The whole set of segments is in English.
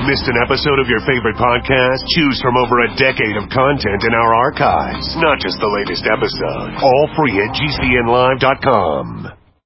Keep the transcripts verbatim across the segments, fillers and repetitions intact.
Missed an episode of your favorite podcast? Choose from over a decade of content in our archives. Not just the latest episode. All free at G C N live dot com.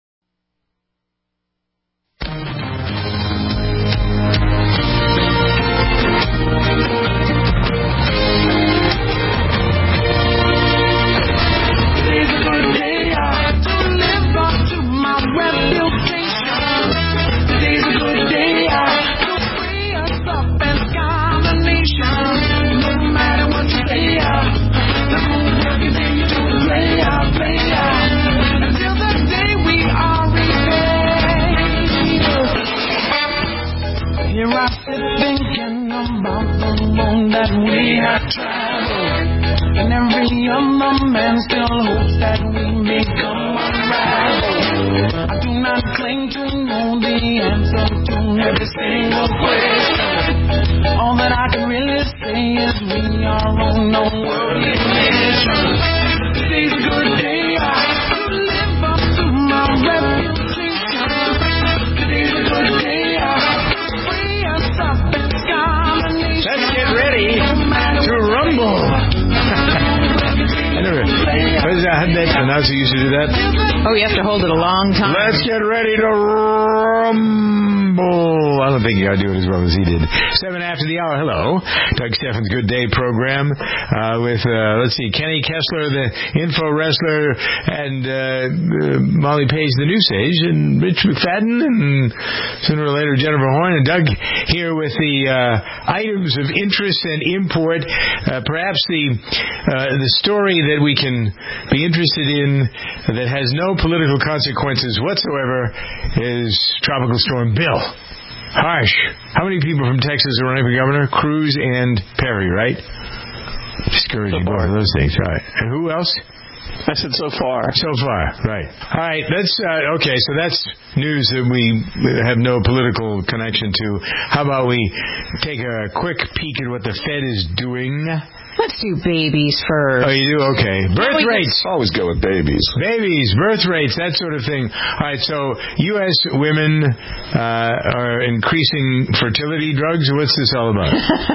Thinking about the road that we have traveled, and every other man still hopes that we become unraveled. I do not claim to know the answer to every single question. All that I can really say is we are on no worldly mission. Today's a good day to live up to my reputation. Today's a good day. Let's get ready to rumble. I never. What is that? How did that announcer used to do that? Oh, you have to hold it a long time. Let's get ready to rumble. I don't think you got to do it as well as he did. Seven after the hour. Hello, Doug Steffens' Good Day program uh, with uh, let's see, Kenny Kessler, the info wrestler, and uh, uh, Molly Page, the new sage, and Rich McFadden, and sooner or later Jennifer Horn, and Doug here with the uh, items of interest and import. Uh, perhaps the uh, the story that we can be interested in that has no political consequences whatsoever is Tropical Storm Bill. Harsh. How many people from Texas are running for governor? Cruz and Perry, right? Discouraging both of those things, right. And who else? I said so far. So far, right. All right, that's, uh, okay, so that's news that we have no political connection to. How about we take a quick peek at what the Fed is doing? Let's do babies first. Oh, you do? Okay. Birth no, rates. Always go with babies. Babies, birth rates, that sort of thing. All right, so U S women uh, are increasing fertility drugs. What's this all about?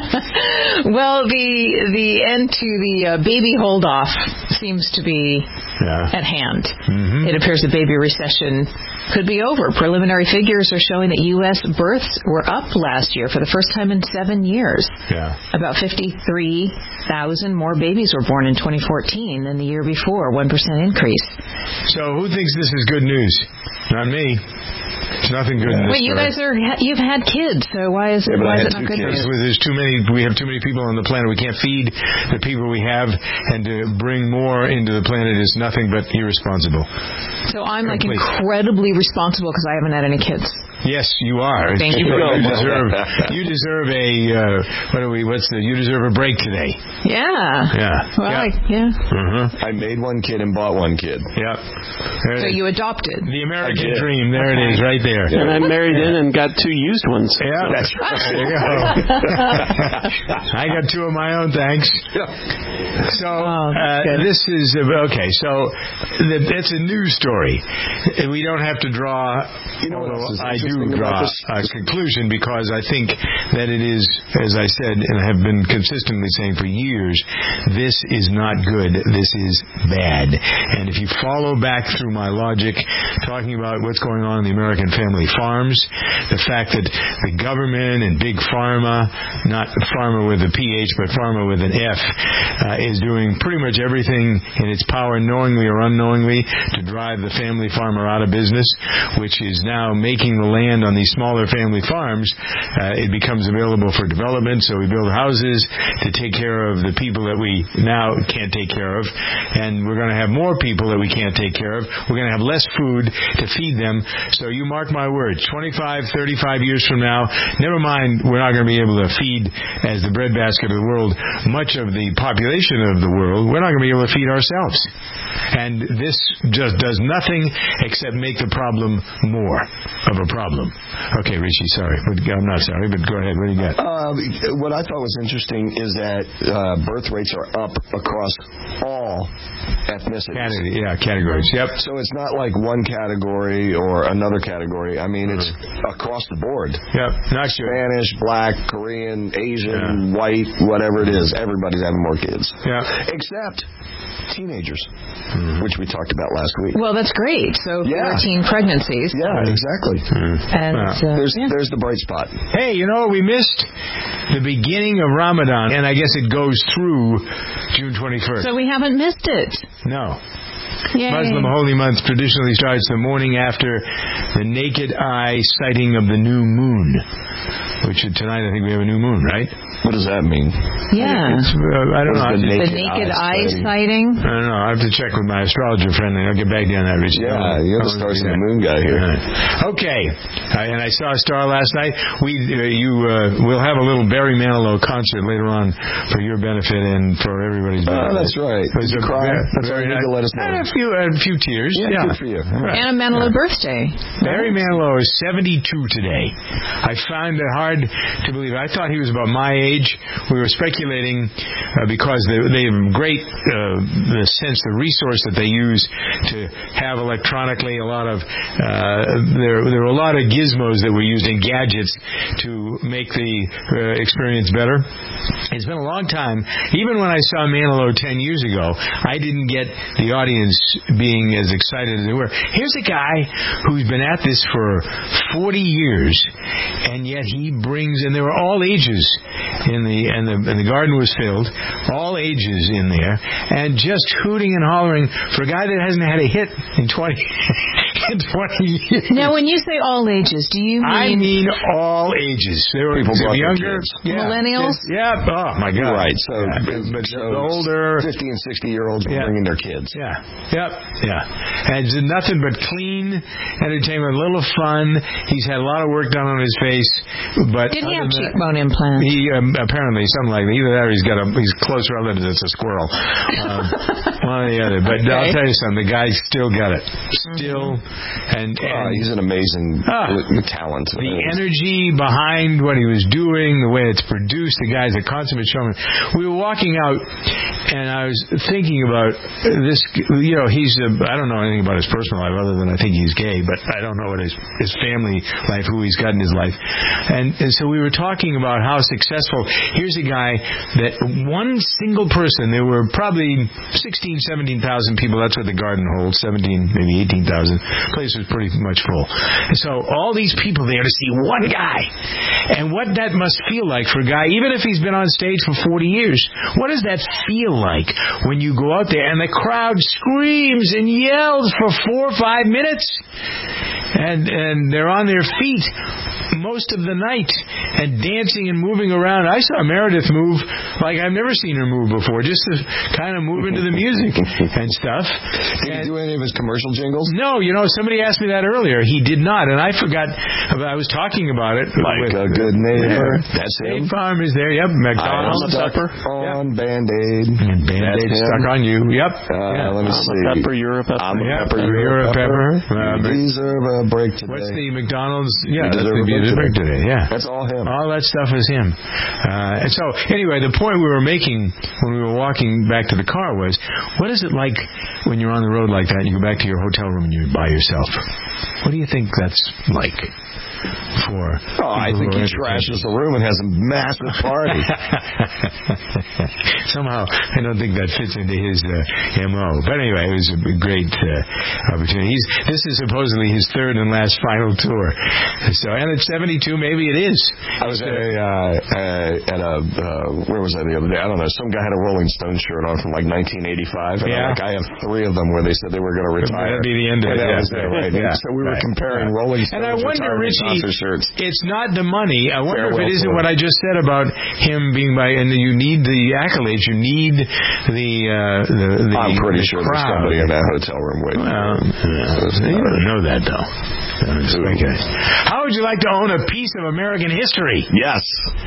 Well, the the end to the uh, baby hold-off seems to be yeah. at hand. Mm-hmm. It appears the baby recession could be over. Preliminary figures are showing that U S births were up last year for the first time in seven years. Yeah. About fifty-three thousand more babies were born in twenty fourteen than the year before, one percent increase. So who thinks this is good news? Not me. There's nothing good in this. Wait, you guys are, you've had kids, so why is it, yeah, why is it not good kids. news? There's too many, we have too many people on the planet. We can't feed the people we have, and to bring more into the planet is nothing but irresponsible. So I'm like Complete. incredibly responsible because I haven't had any kids. Yes, you are. Thank you. You deserve, you deserve a, uh, what are we, what's the, you deserve a break today. Yeah. Yeah. Well, yeah. I, yeah. Uh-huh. I made one kid and bought one kid. Yep. So you adopted. The American dream. There it is, right there. And I married in and got two used ones. Yeah, that's right. There you go. I got two of my own, thanks. So oh, uh, this is okay. So the, it's a news story. We don't have to draw. You know, I do draw a conclusion because I think that it is, as I said, and have been consistently saying for years, this is not good. This is bad. And if you follow back through my logic, talking about what's going on in the American family farms, the fact that the government and big pharma, not pharma with a P H, but pharma with an F, uh, is doing pretty much everything in its power, knowingly or unknowingly, to drive the family farmer out of business, which is now making the land on these smaller family farms, uh, it becomes available for development, so we build houses to take care of the people that we now can't take care of, and we're going to have more people that we can't take care of. We're going to have less food to feed them, so you mark my words, twenty-five, thirty-five years from now, never mind we're not going to be able to feed, as the breadbasket of the world, much of the population of the world, we're not going to be able to feed ourselves. And this just does nothing except make the problem more of a problem. Okay, Rishi, sorry. I'm not sorry, but go ahead. What do you got? Uh, what I thought was interesting is that uh, birth rates are up across all ethnicities. Category, yeah, categories, yep. So it's not like one category or another category territory. I mean, it's across the board. Yep, not good. Spanish, black, Korean, Asian, yeah. white, whatever it is. Everybody's having more kids. Yeah. Except teenagers, mm-hmm. which we talked about last week. Well, that's great. So yeah. fourteen pregnancies. Yeah, exactly. Mm-hmm. And wow. uh, there's yeah. there's the bright spot. Hey, you know, we missed the beginning of Ramadan, and I guess it goes through June twenty-first. So we haven't missed it. No. Yay. Muslim holy month traditionally starts the morning after the naked eye sighting of the new moon. Which tonight I think we have a new moon, right? What does that mean? Yeah. It's, uh, I don't know. The naked, the naked eye, eye sighting? sighting? I don't know. I have to check with my astrologer friend, and I'll get back to you on that, Rich. Yeah, you're the stars and the moon guy here. Right. Okay. Uh, and I saw a star last night. We, uh, you, uh, we'll have a little Barry Manilow concert later on for your benefit and for everybody's benefit. Oh, that's right. Did you cry? That's all you need to let us know. A few, a few tears. Yeah, yeah. good for you. Right. And a Manilow birthday. Barry Manilow is seventy-two today. I found it hard to believe. I thought he was about my age. We were speculating uh, because they, they have great uh, the sense, the resource that they use to have electronically a lot of uh, there there were a lot of gizmos that were used in gadgets to make the uh, experience better. It's been a long time. Even when I saw Manilow ten years ago, I didn't get the audience being as excited as they were. Here's a guy who's been at this for forty years, and yet he brings, and there were all ages in the and the and the garden was filled, all ages in there, and just hooting and hollering for a guy that hasn't had a hit in twenty in twenty years. Now, when you say all ages, do you mean? I mean all ages. There were people younger, yeah. millennials. Yeah. Oh my God. Right. So, yeah. but so the older fifty and sixty year olds yeah. bringing their kids. Yeah. Yep. Yeah. And it's nothing but clean entertainment, a little fun. He's had a lot of work done on his face, but did he have that, cheekbone implants? He um, apparently something like that. Either that or he's got a he's close relative that's a squirrel. Um, one or the other. But okay. I'll tell you something. The guy's still got it. Still, and, and oh, he's an amazing uh, talent. The energy behind what he was doing, the way it's produced. The guy's a consummate showman. We were walking out, and I was thinking about this. You know, he's a, I don't know anything about his personal life other than I think he's gay, but I don't know what his his family life, who he's got in his life. And, and so we were talking about how successful. Here's a guy that one single person, there were probably sixteen, seventeen thousand people. That's what the garden holds, seventeen, maybe eighteen thousand. The place was pretty much full. And so all these people there to see one guy. And what that must feel like for a guy, even if he's been on stage for forty years, what does that feel like when you go out there and the crowd screams and yells for four or five minutes? And and they're on their feet most of the night and dancing and moving around. I saw Meredith move like I've never seen her move before, just to kind of move into the music and stuff. Did and, he do any of his commercial jingles? No, you know, somebody asked me that earlier. He did not, and I forgot. I was talking about it. Like with, a good neighbor. Yeah. That's him. State Farm is there. Yep. McDonald's. Supper on yep. Band-Aid. And Band-Aid stuck on you. Yep. Uh, yeah. Let me I'm see. A pepper, you're a pepper. I'm a yep. pepper, you're, you're a pepper. pepper. Uh, you deserve a break today. What's the McDonald's? Yeah, you that's deserve the a break today. today. Yeah. That's all him. All that stuff is him. Uh, and so, anyway, the point we were making when we were walking back to the car was, what is it like when you're on the road like that and you go back to your hotel room and you're by yourself? What do you think that's like? For oh, I think he trashes the room and has a massive party. Somehow, I don't think that fits into his uh, M O. But anyway, it was a great uh, opportunity. He's, this is supposedly his third and last final tour. So, and at seventy-two, maybe it is. I was at a, uh, uh, at a uh, where was I the other day? I don't know. Some guy had a Rolling Stone shirt on from like nineteen eighty-five, and yeah. I'm like, I have three of them where they said they were going to retire. That'd be the end of it. That yeah. was it, right? Yeah. So we were right. comparing right. Rolling Stones. And I wonder, Richie, shirts. It's not the money. I wonder Farewell if it isn't tour. what I just said about him being by, and you need the accolades, you need the uh, the, the I'm pretty the sure crowd. there's somebody in that hotel room waiting. Well, yeah, you don't know that though. How would you like to own a piece of American history? Yes.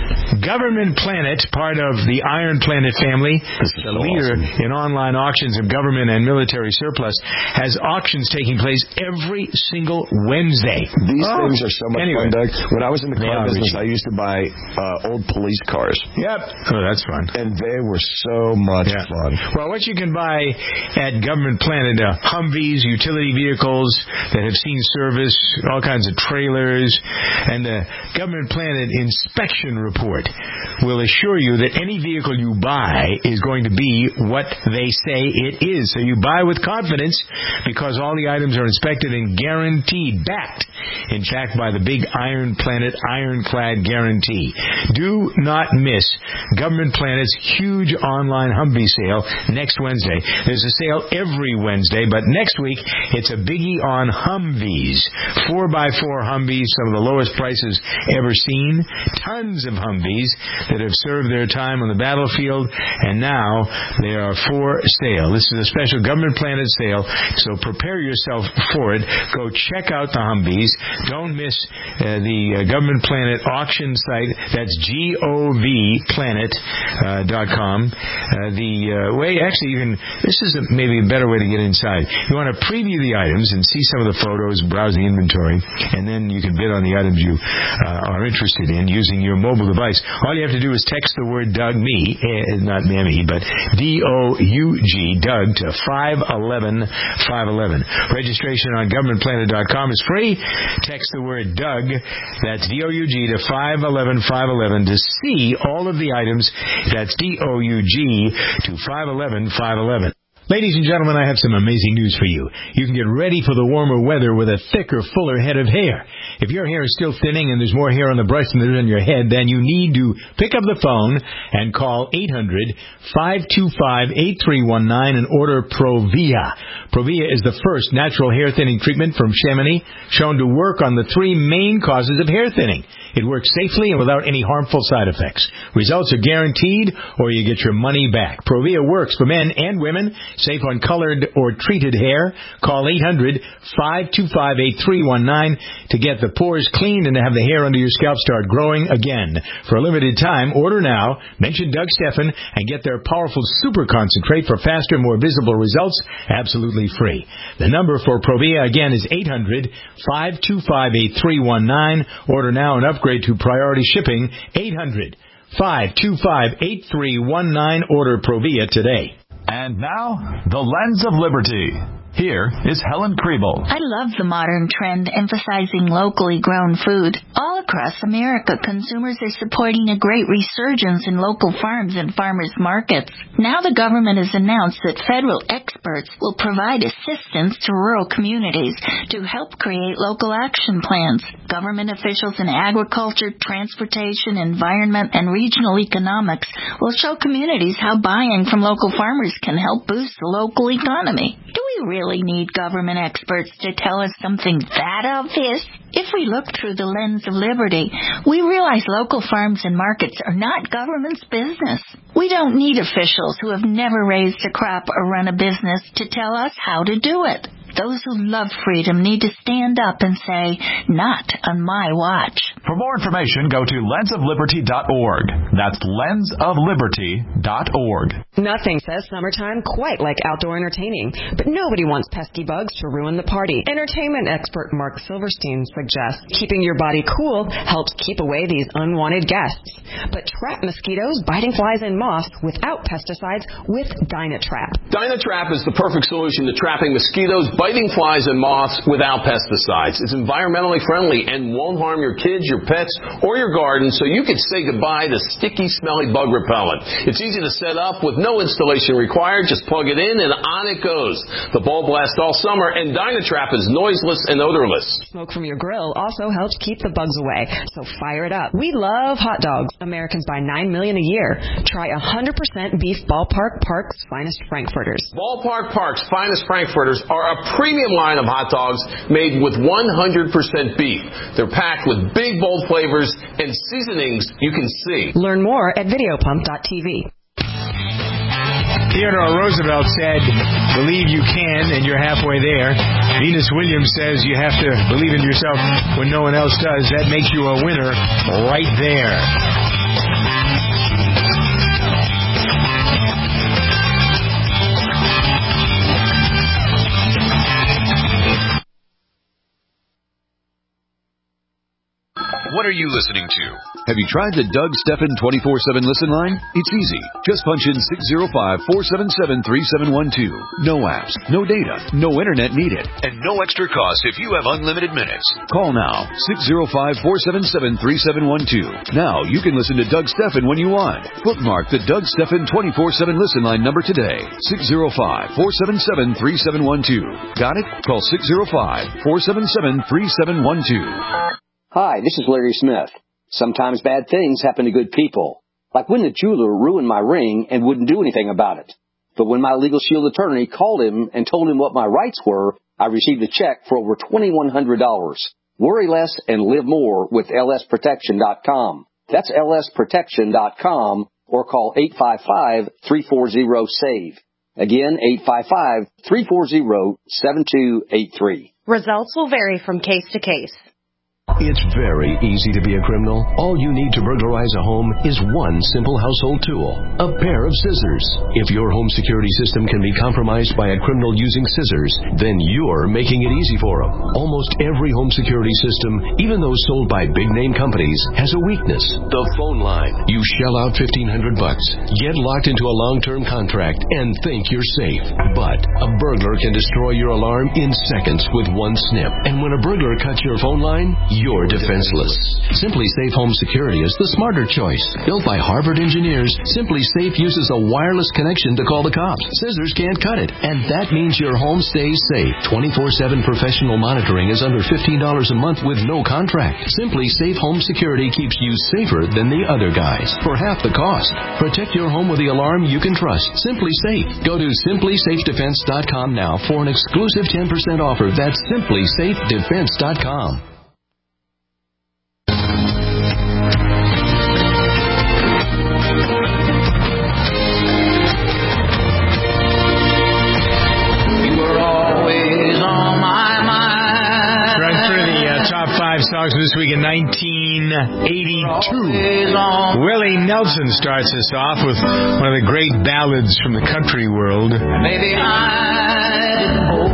Government Planet, part of the Iron Planet family, the leader awesome. in online auctions of government and military surplus, has auctions taking place every single Wednesday. These oh. things are so much anyway. fun, Doug. When I was in the car business, Richie. I used to buy uh, old police cars. Yep. Oh, that's fun. And they were so much yeah. fun. Well, what you can buy at Government Planet, uh, Humvees, utility vehicles that have seen service, all kinds of trailers, and the Government Planet inspection report will assure you that any vehicle you buy is going to be what they say it is. So you buy with confidence because all the items are inspected and guaranteed, backed, in fact, by the big Iron Planet Ironclad guarantee. Do not miss Government Planet's huge online Humvee sale next Wednesday. There's a sale every Wednesday, but next week it's a biggie on Humvees. four by four Humvees, some of the lowest prices ever seen. Tons of Humvees that have served their time on the battlefield, and now they are for sale. This is a special Government Planet sale, so prepare yourself for it. Go check out the Humvees. Don't miss uh, the uh, Government Planet auction site. That's G O V planet dot com. Uh, the uh, way, actually, you can, this is a, maybe a better way to get inside. You want to preview the items and see some of the photos, browse the inventory, and then you can bid on the items you uh, are interested in using your mobile device. All you have to do is text the word Doug, me, eh, not Mammy, but D O U G, Doug, to five eleven five eleven. Registration on government planet dot com is free. Text the word Doug, that's D O U G, to five eleven five eleven to see all of the items. That's D O U G to five eleven five eleven. Ladies and gentlemen, I have some amazing news for you. You can get ready for the warmer weather with a thicker, fuller head of hair. If your hair is still thinning and there's more hair on the brush than there is on your head, then you need to pick up the phone and call eight hundred five two five eight three one nine and order Provia. Provia is the first natural hair thinning treatment from Chamonix shown to work on the three main causes of hair thinning. It works safely and without any harmful side effects. Results are guaranteed or you get your money back. Provia works for men and women. Safe on colored or treated hair. Call eight hundred five two five eight three one nine to get the pores cleaned and to have the hair under your scalp start growing again. For a limited time, order now, mention Doug Stephan, and get their powerful super concentrate for faster, more visible results, absolutely free. The number for Provia, again, is eight hundred five two five eight three one nine. Order now and upgrade to priority shipping, eight hundred five two five eight three one nine. Order Provia today. And now, the Lens of Liberty. Here is Helen Kriebel. I love the modern trend emphasizing locally grown food. All across America, consumers are supporting a great resurgence in local farms and farmers markets. Now the government has announced that federal experts will provide assistance to rural communities to help create local action plans. Government officials in agriculture, transportation, environment, and regional economics will show communities how buying from local farmers can help boost the local economy. Do we really need government experts to tell us something that obvious? If we look through the lens of liberty, we realize local farms and markets are not government's business. We don't need officials who have never raised a crop or run a business to tell us how to do it. Those who love freedom need to stand up and say, not on my watch. For more information, go to lens of liberty dot org. That's lens of liberty dot org. Nothing says summertime quite like outdoor entertaining, but nobody wants pesky bugs to ruin the party. Entertainment expert Mark Silverstein suggests keeping your body cool helps keep away these unwanted guests. But trap mosquitoes, biting flies, and moths without pesticides with Dynatrap. Dynatrap is the perfect solution to trapping mosquitoes, biting flies, and moths without pesticides. It's environmentally friendly and won't harm your kids, your pets, or your garden, so you can say goodbye to sticky, smelly bug repellent. It's easy to set up with no installation required. Just plug it in and on it goes. The bulb lasts all summer, and Dynatrap is noiseless and odorless. Smoke from your grill also helps keep the bugs away, so fire it up. We love hot dogs. Americans buy nine million a year. Try one hundred percent beef Ballpark Park's finest Frankfurters. Ballpark Park's finest Frankfurters are a premium line of hot dogs made with one hundred percent beef. They're packed with big, bold flavors and seasonings you can see. Learn more at videopump dot t v. Theodore Roosevelt said, believe you can, and you're halfway there. Venus Williams says you have to believe in yourself when no one else does. That makes you a winner right there. What are you listening to? Have you tried the Doug Stephan twenty-four seven listen line? It's easy. Just punch in six zero five, four seven seven, three seven one two. No apps, no data, no internet needed, and no extra cost if you have unlimited minutes. Call now, six zero five, four seven seven, three seven one two. Now you can listen to Doug Stephan when you want. Bookmark the Doug Stephan twenty-four seven listen line number today. six zero five, four seven seven, three seven one two. Got it? Call six zero five, four seven seven, three seven one two. Hi, this is Larry Smith. Sometimes bad things happen to good people. Like when the jeweler ruined my ring and wouldn't do anything about it. But when my Legal Shield attorney called him and told him what my rights were, I received a check for over twenty-one hundred dollars. Worry less and live more with L S protection dot com. That's L S protection dot com or call eight five five, three four zero, SAVE. Again, eight five five, three four zero, seven two eight three. Results will vary from case to case. It's very easy to be a criminal. All you need to burglarize a home is one simple household tool, a pair of scissors. If your home security system can be compromised by a criminal using scissors, then you're making it easy for them. Almost every home security system, even those sold by big-name companies, has a weakness, the phone line. You shell out fifteen hundred bucks, get locked into a long-term contract, and think you're safe. But a burglar can destroy your alarm in seconds with one snip. And when a burglar cuts your phone line, you're defenseless. Simply Safe Home Security is the smarter choice. Built by Harvard engineers, Simply Safe uses a wireless connection to call the cops. Scissors can't cut it, and that means your home stays safe. twenty-four seven professional monitoring is under fifteen dollars a month with no contract. Simply Safe Home Security keeps you safer than the other guys for half the cost. Protect your home with the alarm you can trust. Simply Safe. Go to simply safe defense dot com now for an exclusive ten percent offer. That's simply safe defense dot com. Songs this week in nineteen eighty-two. Willie Nelson starts us off with one of the great ballads from the country world. Maybe I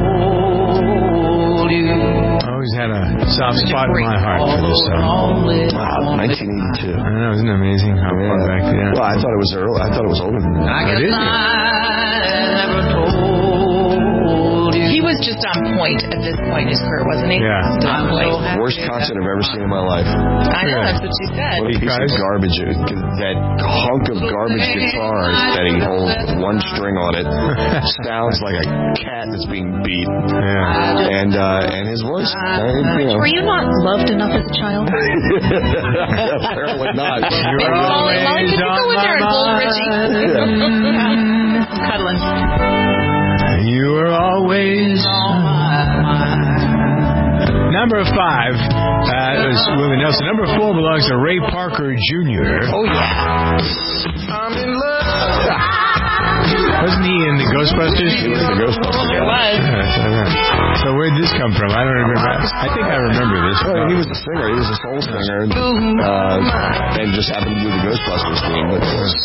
hold you. Always had a soft spot in my heart for this song. Wow, nineteen eighty-two. I know, isn't it amazing how far yeah. back there? Well, I thought it was early. I thought it was older than that. I guess I never told. He was just on point at this point in his career, wasn't he? Yeah. On point. Worst concert I've ever seen in my life. I know, that's what you said. What a piece of garbage. That hunk of garbage guitar that he holds with one string on it sounds like a cat that's being beat. Yeah. And uh, and his voice. Uh, you know. Were you not loved enough as a child? Apparently not. You were always Molly, could you go in there and hold Richie? Cuddling. You were always on my mind. Number five uh, was Willie Nelson. Number four belongs to Ray Parker Junior Oh, yeah. I'm in love. Wasn't he in the Ghostbusters? He was in the Ghostbusters. He was. Yeah, so where did this come from? I don't remember. I think I remember this. Well, he was a singer. He was a soul singer. Uh, and just happened to do the Ghostbusters theme. But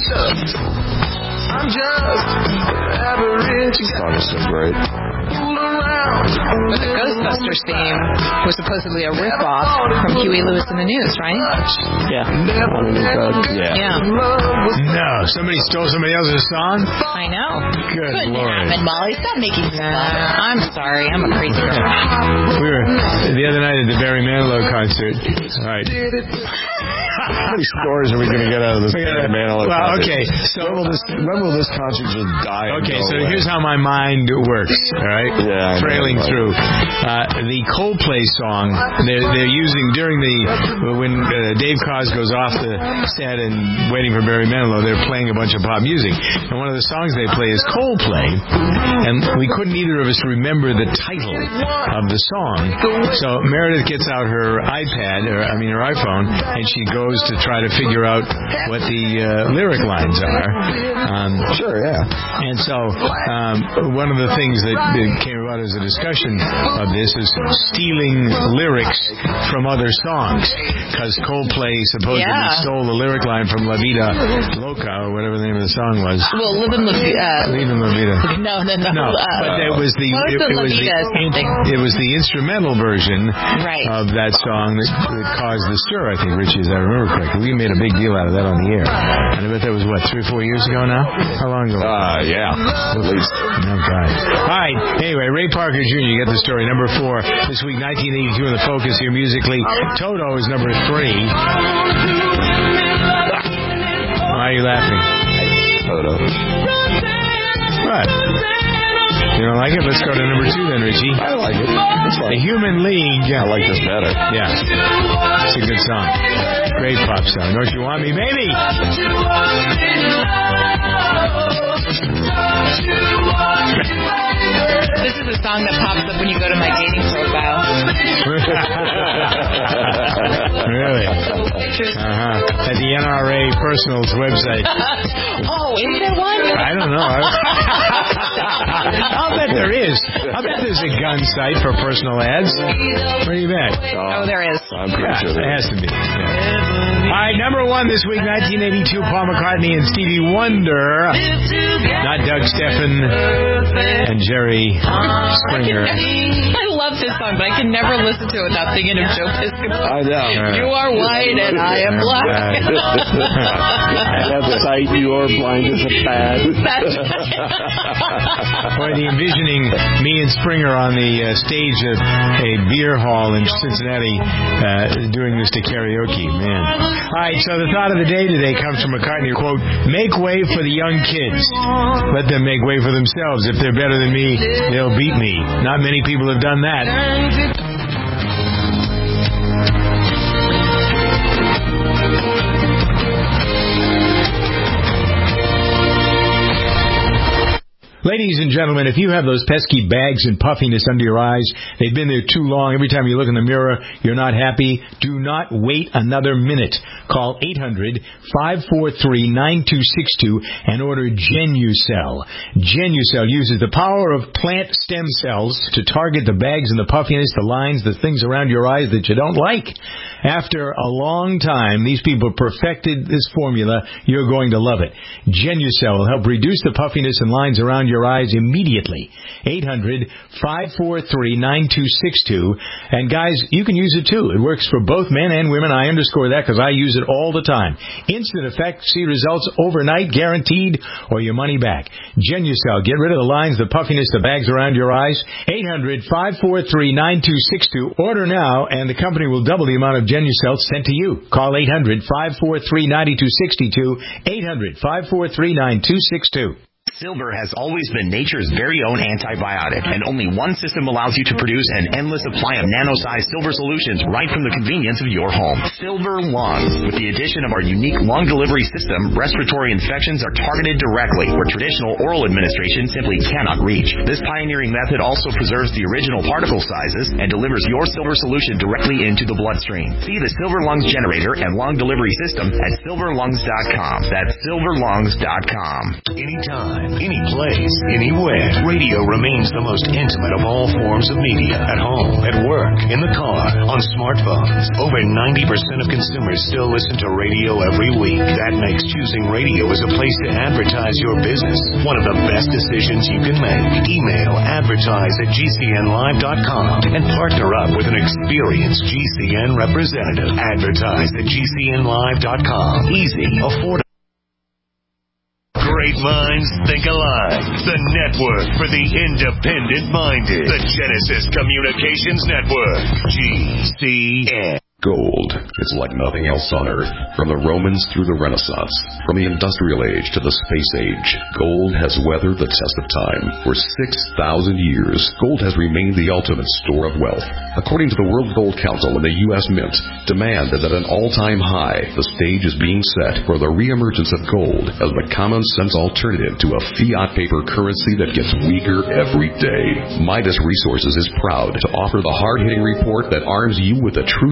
I'm just average. This song is so great. But the Ghostbusters theme was supposedly a ripoff from Huey Lewis and the News, right? Yeah. Yeah. Yeah. No, somebody stole somebody else's song? I know. Good Couldn't Lord. happen, Molly. Stop making stuff. Uh, I'm sorry. I'm a crazy girl. We were the other night at the Barry Manilow concert. All right. How many stories are we going to get out of this Barry Manilow well, concert? okay. So when will this, when will this concert just die? Okay, so away? here's how my mind works. All right, yeah, trailing know, through uh, the Coldplay song. They're, they're using during the when uh, Dave Koz goes off the set and waiting for Barry Manilow. They're playing a bunch of pop music, and one of the songs they play is Coldplay, and we couldn't either of us remember the title of the song. So Meredith gets out her iPad, or I mean her iPhone, and she goes to try to figure out what the uh, lyric lines are. Um, sure, yeah. And so um, one of the things that, that came about as a discussion of this is stealing lyrics from other songs, because Coldplay supposedly yeah. stole the lyric line from La Vida Loca, or whatever the name of the song was. Well, Live in La Vida. Leave in La Vida. No, no, no. No, uh, but it was the what it, was the it, was La Vida the, something? it was the instrumental version right. of that song that, that caused the stir, I think, Richie, as I remember correctly. We made a big deal out of that on the air. And I bet that was, what, three or four years ago now? How long ago? Uh, yeah, at least. Oh, God. All right. Anyway, Ray Parker Junior, you get the story. Number four. This week, nineteen eighty-two in the Focus here musically. Toto is number three. Why are you laughing? Toto. What? You don't like it? Let's go to number two then, Richie. I like it. It's fine. The Human League. I like this better. Yeah. It's a good song. Great pop song. Don't you want me, baby? This is a song that pops up when you go to my dating profile. Really? Uh-huh. At the N R A Personals website. Oh, is there one? I don't know. I'll bet there is. I'll bet there's a gun site for personal ads. Where do you bet? Oh, there is. I'm pretty Yeah, sure there it has is. to be. Yeah. All right, number one this week, nineteen eighty-two, Paul McCartney and Stevie Wonder. Not Doug Steffen and Jerry Springer. I love this song, but I can never listen to it without thinking of Joe Piscopo. I know. You are white and I am black. That's tight. You are blind as a bat. Boy, the envisioning me and Springer on the uh, stage of a beer hall in Cincinnati uh, doing this to karaoke, man. All right, so the thought of the day today comes from McCartney, quote, make way for the young kids. Let them make way for themselves. If they're better than me, they'll beat me. Not many people have done that. Ladies and gentlemen, if you have those pesky bags and puffiness under your eyes, they've been there too long. Every time you look in the mirror, you're not happy. Do not wait another minute. Call eight hundred, five four three, nine two six two and order Genucel. Genucel uses the power of plant stem cells to target the bags and the puffiness, the lines, the things around your eyes that you don't like. After a long time, these people perfected this formula. You're going to love it. Genucel will help reduce the puffiness and lines around your eyes immediately. eight hundred, five four three, nine two six two. And guys, you can use it too. It works for both men and women. I underscore that because I use it all the time. Instant effect. See results overnight, guaranteed, or your money back. Genucel. Get rid of the lines, the puffiness, the bags around your eyes. eight hundred, five four three, nine two six two. Order now, and the company will double the amount of Genucel sent to you. Call eight hundred, five four three, nine two six two. eight hundred, five four three, nine two six two. Silver has always been nature's very own antibiotic, and only one system allows you to produce an endless supply of nano-sized silver solutions right from the convenience of your home. Silver Lungs. With the addition of our unique lung delivery system, respiratory infections are targeted directly, where traditional oral administration simply cannot reach. This pioneering method also preserves the original particle sizes and delivers your silver solution directly into the bloodstream. See the Silver Lungs generator and lung delivery system at silver lungs dot com. That's silver lungs dot com. Anytime, any place, anywhere. Radio remains the most intimate of all forms of media. At home, at work, in the car, on smartphones. Over ninety percent of consumers still listen to radio every week. That makes choosing radio as a place to advertise your business one of the best decisions you can make. Email advertise at g c n live dot com and partner up with an experienced G C N representative. Advertise at g c n live dot com. Easy, affordable. Great minds think alike. The network for the independent-minded. The Genesis Communications Network. G C N. Gold. It's like nothing else on Earth. From the Romans through the Renaissance, from the Industrial Age to the Space Age, gold has weathered the test of time. For six thousand years, gold has remained the ultimate store of wealth. According to the World Gold Council and the U S Mint, demand is at an all-time high. The stage is being set for the reemergence of gold as the common-sense alternative to a fiat paper currency that gets weaker every day. Midas Resources is proud to offer the hard-hitting report that arms you with the truth you need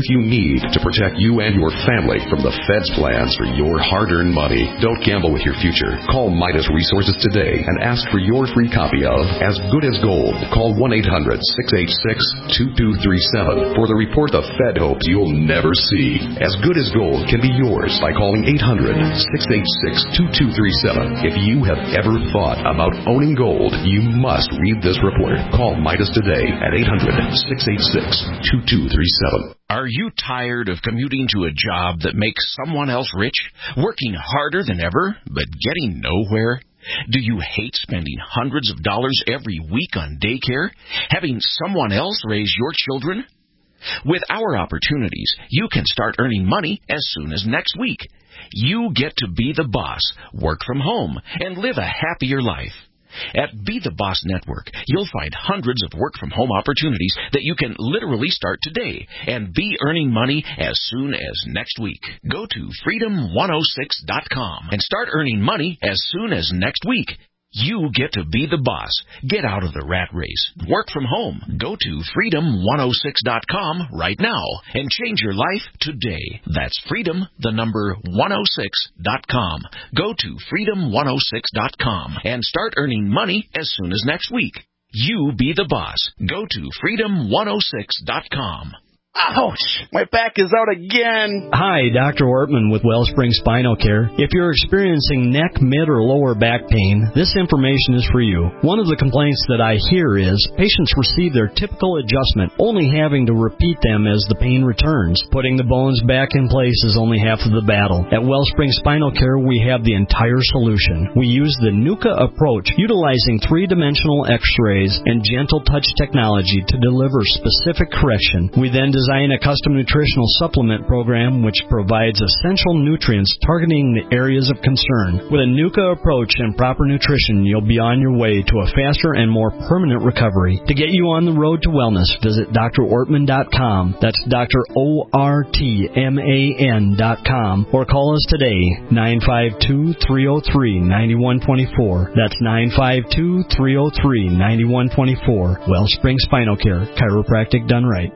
need to protect you and your family from the Fed's plans for your hard-earned money. Don't gamble with your future. Call Midas Resources today and ask for your free copy of As Good as Gold. Call one eight hundred six eight six two two three seven for the report the Fed hopes you'll never see. As Good as Gold can be yours by calling eight hundred six eight six two two three seven. If you have ever thought about owning gold, you must read this report. Call Midas today at eight hundred six eight six two two three seven. Are you tired of commuting to a job that makes someone else rich, working harder than ever, but getting nowhere? Do you hate spending hundreds of dollars every week on daycare, having someone else raise your children? With our opportunities, you can start earning money as soon as next week. You get to be the boss, work from home, and live a happier life. At Be the Boss Network, you'll find hundreds of work-from-home opportunities that you can literally start today and be earning money as soon as next week. Go to freedom one oh six dot com and start earning money as soon as next week. You get to be the boss. Get out of the rat race. Work from home. Go to freedom one oh six dot com right now and change your life today. That's freedom, the number one oh six dot com. Go to freedom one oh six dot com and start earning money as soon as next week. You be the boss. Go to freedom one oh six dot com. Ouch! My back is out again. Hi, Doctor Ortman with Wellspring Spinal Care. If you're experiencing neck, mid, or lower back pain, this information is for you. One of the complaints that I hear is patients receive their typical adjustment, only having to repeat them as the pain returns. Putting the bones back in place is only half of the battle. At Wellspring Spinal Care, we have the entire solution. We use the NUCA approach, utilizing three-dimensional x-rays and gentle touch technology to deliver specific correction. We then design a custom nutritional supplement program which provides essential nutrients targeting the areas of concern. With a NUCA approach and proper nutrition, you'll be on your way to a faster and more permanent recovery. To get you on the road to wellness, visit D R ortman dot com. That's Doctor O R T M A N dot com. Or call us today, nine five two, three oh three, nine one two four. That's nine five two, three oh three, nine one two four. Wellspring Spinal Care, chiropractic done right.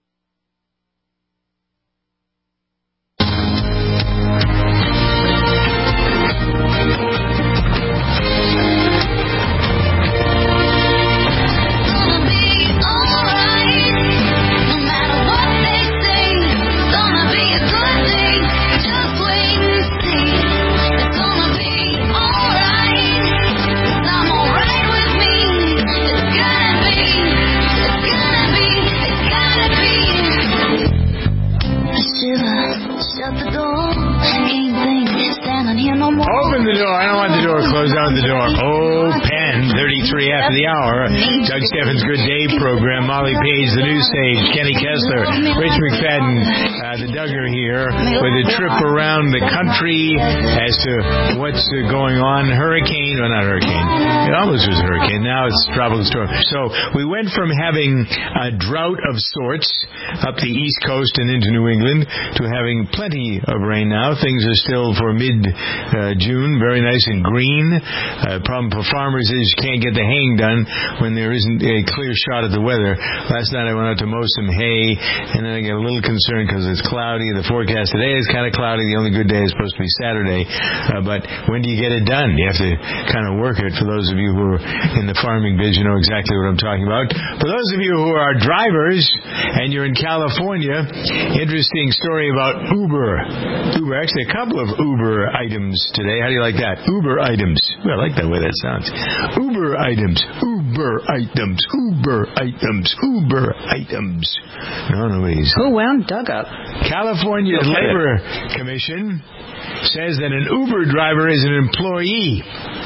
Open the door. I don't want the door closed. Out the door. Open. thirty-three after the hour. Doug Steffens' Good Day program. Molly Page, the news stage. Kenny Kessler. Rich McFadden. Uh, the Duggar here with a trip around the country as to what's uh, going on. Hurricane. Well, not hurricane. It almost was a hurricane. Now it's tropical storm. So we went from having a drought of sorts up the East Coast and into New England to having plenty of rain now. Things are still for mid-June. Uh, very nice and green. Uh, problem for farmers is you can't get the haying done when there isn't a clear shot of the weather. Last night I went out to mow some hay, and then I get a little concerned because it's cloudy. The forecast today is kind of cloudy. The only good day is supposed to be Saturday. Uh, but when do you get it done? You have to kind of work it. For those of you who are in the farming biz, you know exactly what I'm talking about. For those of you who are drivers and you're in California, interesting story about Uber. Uber, actually a couple of Uber items today. How do you like that? Uber items. Well, I like the way that sounds. Uber items. Uber items. Uber items. Uber items. No, nobody's. Who wound Doug up? California's okay. Labor Commission says that an Uber driver is an employee.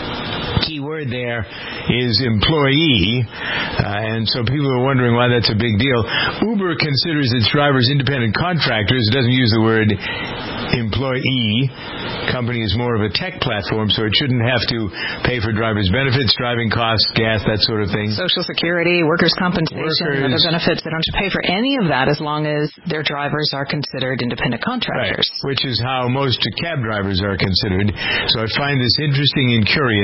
Key word there is employee, uh, and so people are wondering why that's a big deal. Uber considers its drivers independent contractors. It doesn't use the word employee. Company is more of a tech platform, so it shouldn't have to pay for drivers' benefits, driving costs, gas, that sort of thing. Social Security, workers' compensation, workers, other benefits. They don't have to pay for any of that as long as their drivers are considered independent contractors. Right, which is how most cab drivers are considered. So I find this interesting and curious.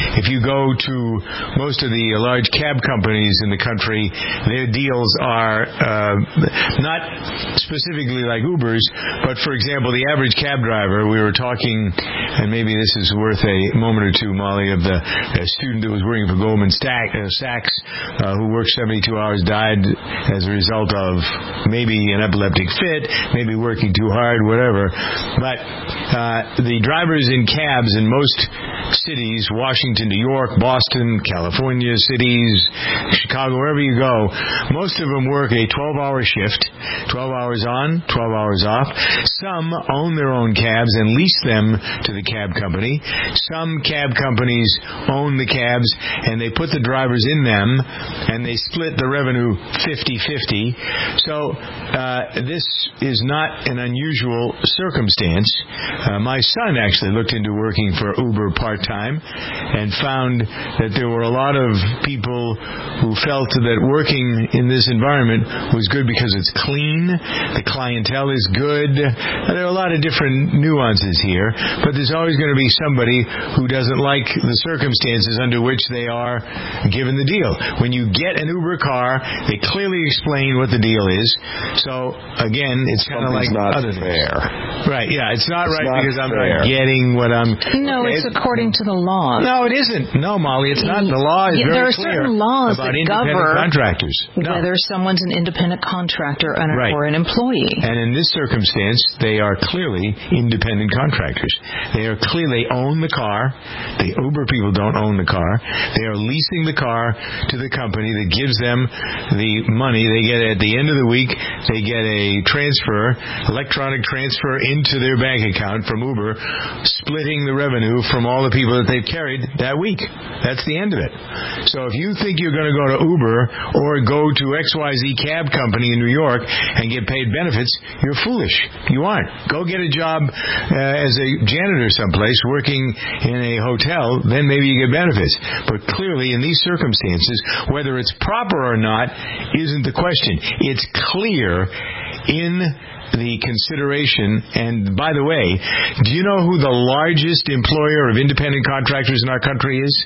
if you go to most of the large cab companies in the country, their deals are uh, not specifically like Uber's, but for example, the average cab driver, we were talking, and maybe this is worth a moment or two, Molly, of the a student that was working for Goldman Sachs, uh, who worked seventy-two hours, died as a result of maybe an epileptic fit, maybe working too hard, whatever. But uh, the drivers in cabs in most cities, Washington, New York, Boston, California cities, Chicago, wherever you go, most of them work a twelve-hour shift, twelve hours on, twelve hours off. Some own their own cabs and lease them to the cab company. Some cab companies own the cabs and they put the drivers in them and they split the revenue fifty-fifty. So uh, this is not an unusual circumstance. Uh, my son actually looked into working for Uber part-time and found that there were a lot of people who felt that working in this environment was good because it's clean, the clientele is good. There are a lot of different nuances here, but there's always going to be somebody who doesn't like the circumstances under which they are given the deal. When you get an Uber car, they clearly explain what the deal is. So, again, it's kind of like not other fair. things. Right, yeah, it's not it's right not because I'm fair. not getting what I'm... No, okay, it's according to the law. No, it isn't. No, Molly, it's not. The law is Yeah, very there are clear certain laws about that independent govern contractors. No. whether someone's an independent contractor and Right. or an employee. And in this circumstance, they are clearly independent contractors. They are clear. They own the car. The Uber people don't own the car. They are leasing the car to the company that gives them the money. They get at the end of the week, they get a transfer, electronic transfer into their bank account from Uber, splitting the revenue from all the people that they've carried that week. That's the end of it. So if you think you're going to go to Uber or go to X Y Z cab company in New York and get paid benefits, you're foolish. You aren't. Go get a job uh, as a janitor someplace working in a hotel, then maybe you get benefits. But clearly in these circumstances, whether it's proper or not isn't the question. It's clear in the consideration, and by the way, do you know who the largest employer of independent contractors in our country is?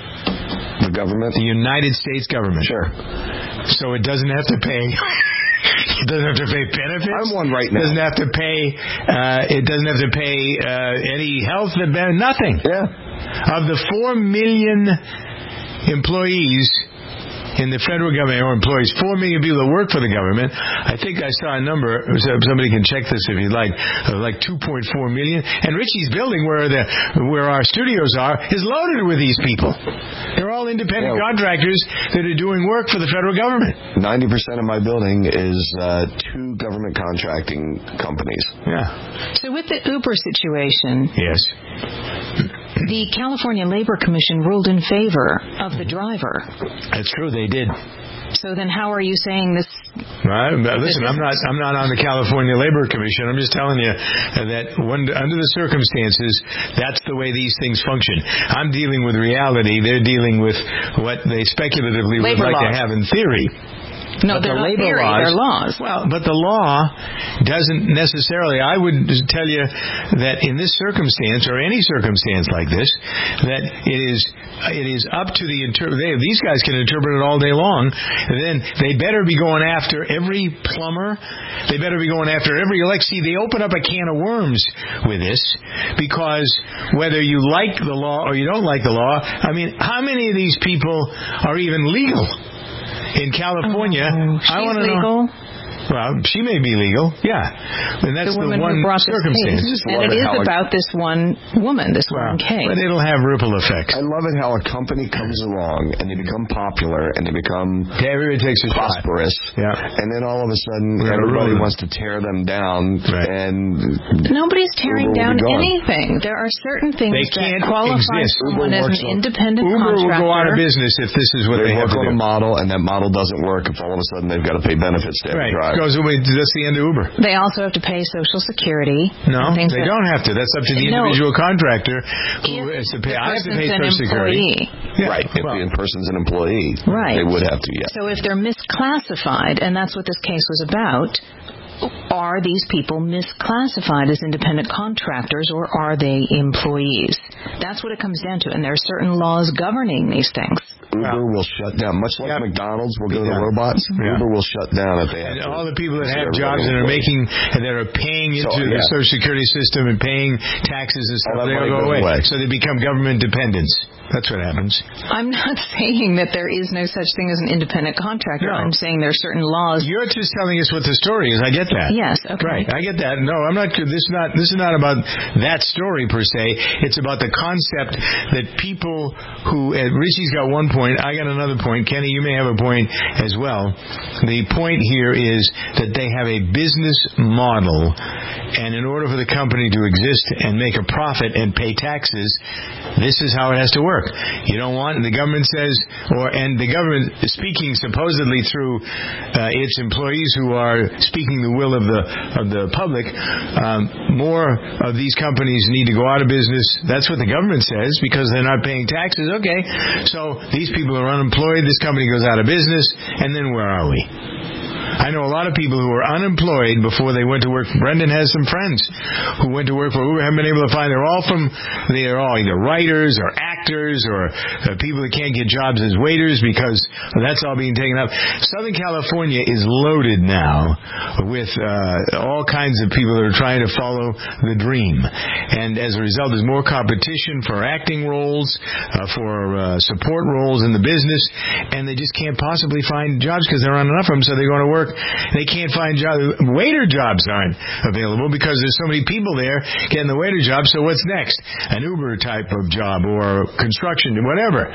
The government? The United States government. Sure. So it doesn't have to pay... It doesn't have to pay benefits. I'm one right now. It doesn't have to pay. Uh, it doesn't have to pay uh, any health benefits. Nothing. Yeah. Of the four million employees in the federal government, or employees, four million people that work for the government, I think I saw a number, somebody can check this if you'd like, uh, like two point four million. And Richie's building, where the where our studios are, is loaded with these people. They're all independent yeah. contractors that are doing work for the federal government. ninety percent of my building is uh, two government contracting companies. Yeah. So with the Uber situation... Yes. The California Labor Commission ruled in favor of the driver. That's true, they did. So then how are you saying this? Right. Listen, I'm not I'm not on the California Labor Commission. I'm just telling you that when, under the circumstances, that's the way these things function. I'm dealing with reality. They're dealing with what they speculatively labor would like laws. to have in theory. No, but they're the not labor theory, laws, they're laws. Well, but the law doesn't necessarily, I would tell you that in this circumstance, or any circumstance like this, that it is it is up to the interpreter. These guys can interpret it all day long. And then they better be going after every plumber. They better be going after every elect. See, they open up a can of worms with this, because whether you like the law or you don't like the law, I mean, how many of these people are even legal? In California, oh, she's I want to legal. know. Well, she may be legal, yeah. And that's the, the woman one who brought circumstance. This case. And it is about this one woman, this well, one case. But it'll have ripple effects. I love it how a company comes along and they become popular and they become yeah, everybody takes a prosperous. Shot. Yeah. And then all of a sudden, everybody wants to tear them down. Right. And nobody's tearing down anything. There are certain things they that can't qualify exist. someone as an on, independent Uber contractor. will go out of business if this is what they, they have work to on do. a model, and that model doesn't work if all of a sudden they've got to pay benefits to every right. driver. Goes away. That's the end of Uber. They also have to pay Social Security. No, they that, don't have to. That's up to the no, individual contractor who has to pay. I have to pay Social Security. Yeah. Right. If well, the person's an employee, right. they would have to, yeah. So if they're misclassified, and that's what this case was about, are these people misclassified as independent contractors or are they employees? That's what it comes down to, and there are certain laws governing these things. Uber will shut down, much like yeah. McDonald's will go yeah. to robots. Yeah. Uber will shut down if they have and to. all the people that have jobs and are making and that are paying into so, yeah. the Social Security system and paying taxes and stuff, they'll go away. away. So they become government dependents. That's what happens. I'm not saying that there is no such thing as an independent contractor. No. I'm saying there are certain laws. You're just telling us what the story is. I get that. Yes. Okay. Right. I get that. No, I'm not. This is not. This is not about that story per se. It's about the concept that people who. Uh, Richie's got one point. I got another point. Kenny, you may have a point as well. The point here is that they have a business model, and in order for the company to exist and make a profit and pay taxes, this is how it has to work. You don't want, the government says, or and the government is speaking supposedly through uh, its employees who are speaking the will of the of the public. Um, more of these companies need to go out of business. That's what the government says because they're not paying taxes. Okay, so these people are unemployed. This company goes out of business, and then where are we? I know a lot of people who were unemployed before they went to work. Brendan has some friends who went to work for Uber, haven't been able to find. They're all from, they're all either writers or actors or uh, people that can't get jobs as waiters because that's all being taken up. Southern California is loaded now with uh, all kinds of people that are trying to follow the dream. And as a result, there's more competition for acting roles, uh, for uh, support roles in the business, and they just can't possibly find jobs because there aren't enough of them, so they're going to work. They can't find jobs. Waiter jobs aren't available because there's so many people there getting the waiter job. So what's next? An Uber type of job or construction, whatever.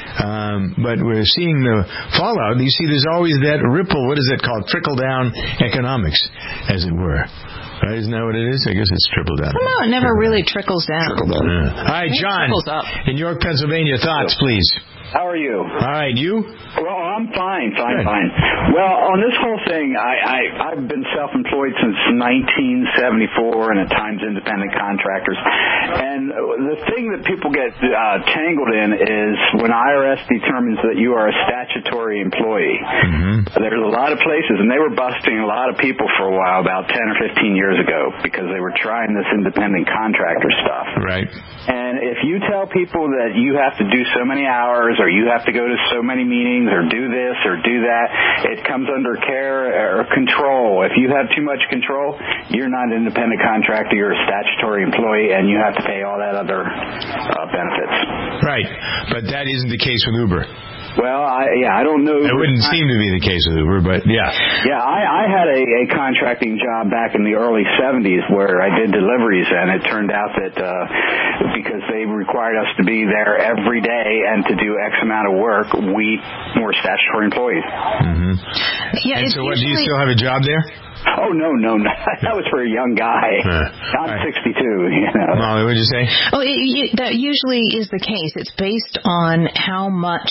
Um, but we're seeing the fallout. You see, there's always that ripple. What is it called? Trickle down economics, as it were. Right? Isn't that what it is? I guess it's trickle down. No, it never really trickles down. Trickle down. Yeah. All right, John, in York, Pennsylvania, thoughts, please. How are you? All right, you? Well, I'm fine, fine, Good. fine. Well, on this whole thing, I, I, I've been self-employed since nineteen seventy-four and at times independent contractors. And the thing that people get uh, tangled in is when I R S determines that you are a statutory employee. Mm-hmm. There's a lot of places, and they were busting a lot of people for a while, about ten or fifteen years ago, because they were trying this independent contractor stuff. Right. And if you tell people that you have to do so many hours or you have to go to so many meetings or do this or do that, it comes under care or control. If you have too much control, you're not an independent contractor, you're a statutory employee, and you have to pay all that other uh, benefits. Right, but that isn't the case with Uber. Well, I, yeah, I don't know. It wouldn't seem to be the case with Uber, but yeah. Yeah, I, I had a, a contracting job back in the early seventies where I did deliveries, and it turned out that uh, because they required us to be there every day and to do X amount of work, we were statutory employees. Mm-hmm. Yeah, and so what, do you still have a job there? Oh, no, no, no. That was for a young guy. Uh, I'm right. sixty-two, you know. Molly, what did you say? Oh, it, it, that usually is the case. It's based on how much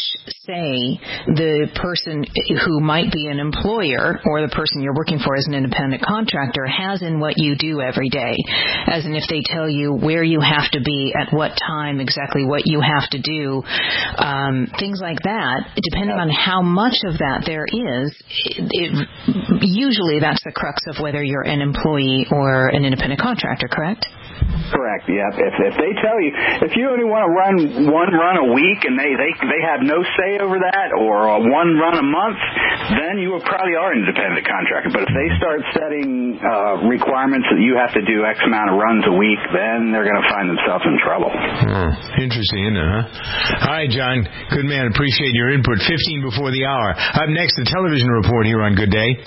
say the person who might be an employer or the person you're working for as an independent contractor has in what you do every day. As in if they tell you where you have to be, at what time, exactly what you have to do, um, things like that, depending on how much of that there is, it, it, usually that's the crux of whether you're an employee or an independent contractor, correct? Correct, yeah. If, if they tell you, if you only want to run one run a week and they, they, they have no say over that, or one run a month, then you probably are an independent contractor. But if they start setting uh, requirements that you have to do X amount of runs a week, then they're going to find themselves in trouble. Hmm. Interesting, isn't it, huh? All right, John. Good man. Appreciate your input. fifteen before the hour. Up next, the television report here on Good Day.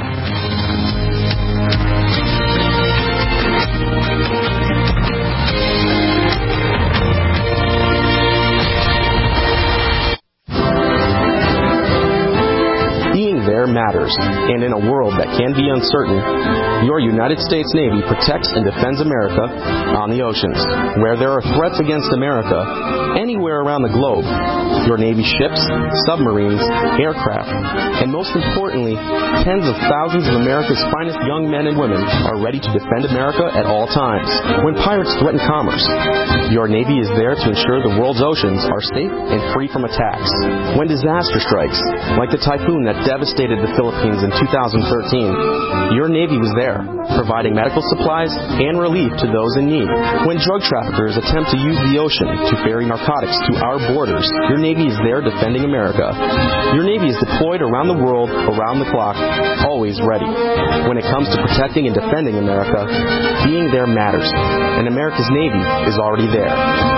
There matters, and in a world that can be uncertain, your United States Navy protects and defends America on the oceans. Where there are threats against America, anywhere around the globe, your Navy ships, submarines, aircraft, and most importantly, tens of thousands of America's finest young men and women are ready to defend America at all times. When pirates threaten commerce, your Navy is there to ensure the world's oceans are safe and free from attacks. When disaster strikes, like the typhoon that devastated the Philippines in two thousand thirteen, your Navy was there, providing medical supplies and relief to those in need. When drug traffickers attempt to use the ocean to ferry narcotics to our borders, your Navy is there defending America. Your Navy is deployed around the world, around the clock, always ready. When it comes to protecting and defending America, being there matters, and America's Navy is already there.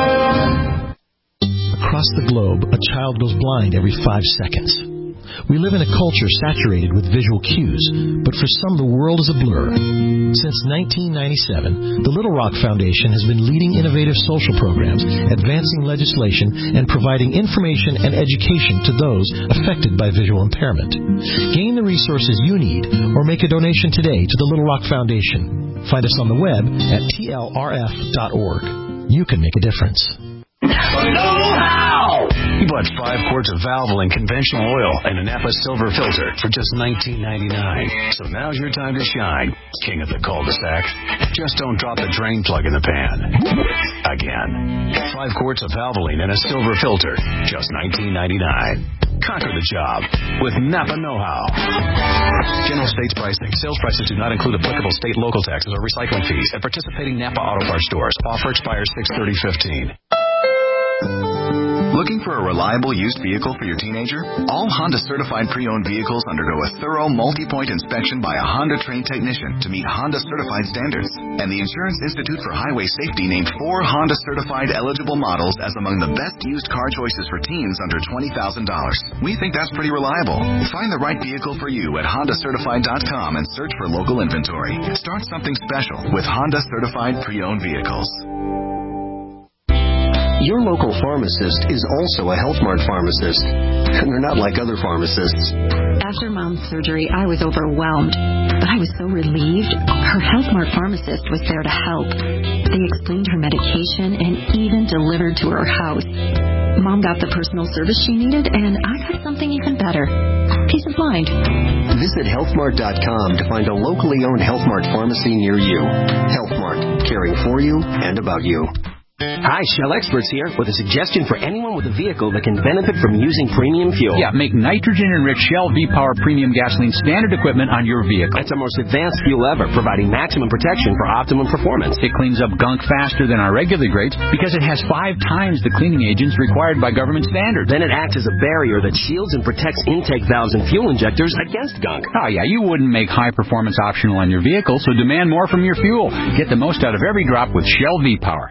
Across the globe, a child goes blind every five seconds. We live in a culture saturated with visual cues, but for some the world is a blur. Since nineteen ninety-seven, the Little Rock Foundation has been leading innovative social programs, advancing legislation, and providing information and education to those affected by visual impairment. Gain the resources you need or make a donation today to the Little Rock Foundation. Find us on the web at T L R F dot org. You can make a difference. Know-how! You bought five quarts of Valvoline conventional oil and a Napa Silver filter for just nineteen ninety-nine dollars. So now's your time to shine, king of the cul-de-sac. Just don't drop the drain plug in the pan. Again. Five quarts of Valvoline and a silver filter, just nineteen ninety-nine dollars. Conquer the job with Napa Know-how. General States pricing. Sales prices do not include applicable state and local taxes or recycling fees at participating Napa Auto Parts stores. Offer expires six thirty fifteen. Looking for a reliable used vehicle for your teenager? All Honda certified pre-owned vehicles undergo a thorough multi-point inspection by a Honda trained technician to meet Honda certified standards. And the Insurance Institute for Highway Safety named four Honda certified eligible models as among the best used car choices for teens under twenty thousand dollars. We think that's pretty reliable. Find the right vehicle for you at honda certified dot com and search for local inventory. Start something special with Honda certified pre-owned vehicles. Your local pharmacist is also a Health Mart pharmacist, and they're not like other pharmacists. After Mom's surgery, I was overwhelmed, but I was so relieved. Her Health Mart pharmacist was there to help. They explained her medication and even delivered to her house. Mom got the personal service she needed, and I got something even better. Peace of mind. Visit health mart dot com to find a locally owned Health Mart pharmacy near you. Health Mart, caring for you and about you. Hi, Shell Experts here with a suggestion for anyone with a vehicle that can benefit from using premium fuel. Yeah, make nitrogen-enriched Shell V-Power Premium Gasoline standard equipment on your vehicle. It's the most advanced fuel ever, providing maximum protection for optimum performance. It cleans up gunk faster than our regular grades because it has five times the cleaning agents required by government standards. Then it acts as a barrier that shields and protects intake valves and fuel injectors against gunk. Oh, yeah, you wouldn't make high performance optional on your vehicle, so demand more from your fuel. Get the most out of every drop with Shell V-Power.